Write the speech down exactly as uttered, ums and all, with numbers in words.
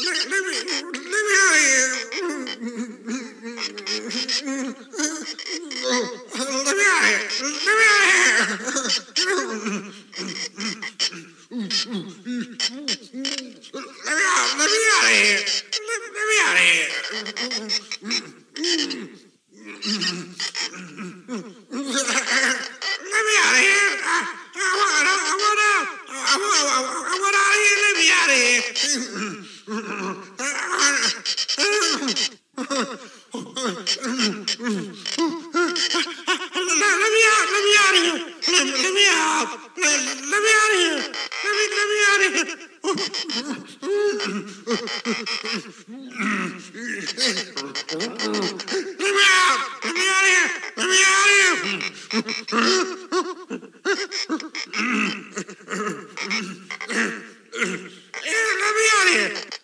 let me, let me out of here. Let me out of here. Let me out of here. Let me out. Let me out of here. Let, let me out of here. Let me out of here. I, I want, I want out. I want, I want out of here. Let me out of here. Let me out. Let me out of here. Let, let me out. Let, let me out of here. Let me, let me out of here.